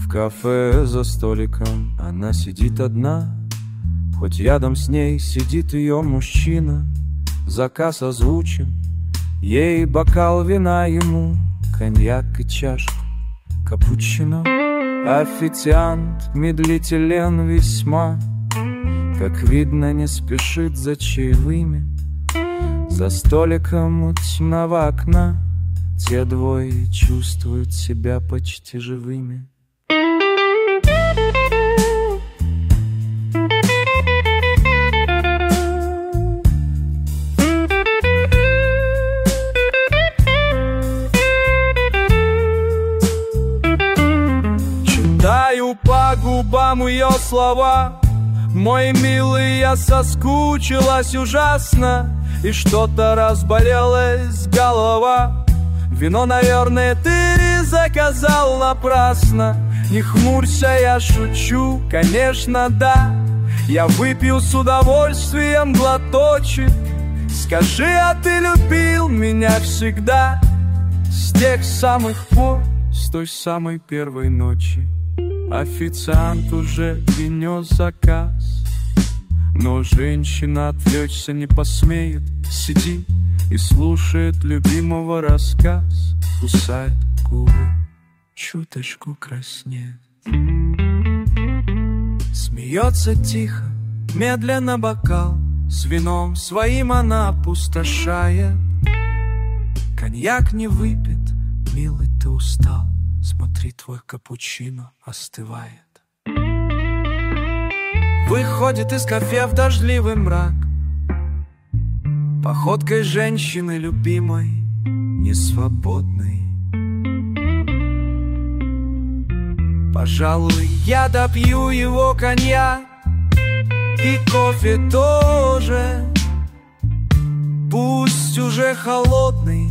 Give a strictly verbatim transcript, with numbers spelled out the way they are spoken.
кафе за столиком она сидит одна, хоть рядом с ней сидит ее мужчина. Заказ озвучен, ей бокал вина, ему коньяк и чашку капучино. Официант медлителен весьма, как видно, не спешит за чаевыми. За столиком у темного окна те двое чувствуют себя почти живыми. Читаю по губам ее слова: мой милый, я соскучилась ужасно, и что-то разболелась голова. Вино, наверное, ты заказал напрасно. Не хмурься, я шучу, конечно, да. Я выпью с удовольствием глоточек. Скажи, а ты любил меня всегда? С тех самых пор, с той самой первой ночи. Официант уже принес заказ, но женщина отвлечься не посмеет. Сидит и слушает любимого рассказ, кусает губы, чуточку краснеет. Смеется тихо, медленно бокал с вином своим она опустошает. Коньяк не выпит, милый, ты устал, смотри, твой капучино остывает. Выходит из кафе в дождливый мрак, походкой женщины любимой, несвободной. Пожалуй, я допью его коньяк и кофе тоже, пусть уже холодный,